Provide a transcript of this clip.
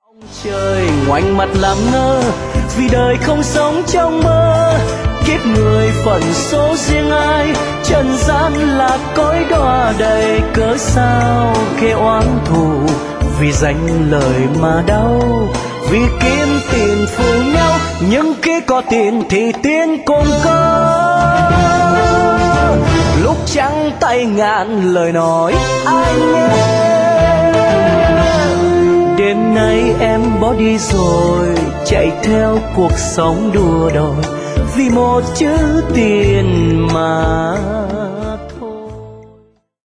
Trời ngoảnh mặt làm ngơ vì đời không sống trong mơ, kiếp người phận số riêng ai, trần gian là cõi đọa đầy, cớ sao kẻ oán thù vì danh lời mà đau, vì kiếm tiền phù nhau nhưng khi có tiền thì tiền cũng có. Lúc trắng tay ngàn lời nói ai nghe, đêm nay em bỏ đi rồi, chạy theo cuộc sống đua đòi vì một chữ tiền mà